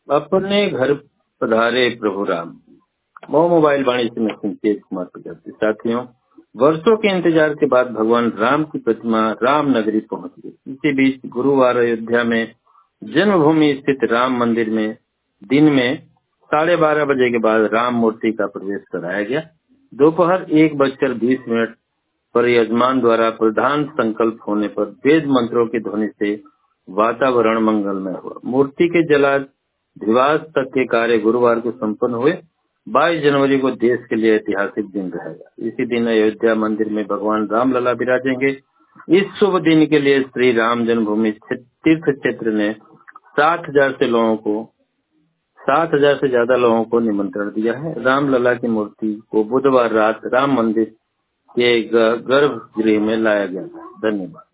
अपने घर पधारे प्रभु राम। मोबाइल वाणी से मैं संकेत कुमार प्रजापति। साथियों, वर्षों के इंतजार के बाद भगवान राम की प्रतिमा राम नगरी पहुंच गई। इसी बीच गुरुवार अयोध्या में जन्मभूमि स्थित राम मंदिर में दिन में 12:30 बजे के बाद राम मूर्ति का प्रवेश कराया गया। दोपहर 1:20 पर यजमान द्वारा प्रधान संकल्प होने पर वेद मंत्रों की ध्वनि से वातावरण मंगलमय हुआ। मूर्ति के जलाधिवास तक के कार्य गुरुवार को संपन्न हुए। 22 जनवरी को देश के लिए ऐतिहासिक दिन रहेगा। इसी दिन अयोध्या मंदिर में भगवान राम लला विराजेंगे। इस शुभ दिन के लिए श्री राम जन्मभूमि तीर्थ क्षेत्र ने 60,000 से ज्यादा लोगों को निमंत्रण दिया है। राम लला की मूर्ति को बुधवार रात राम मंदिर के गर्भगृह में लाया गया। धन्यवाद।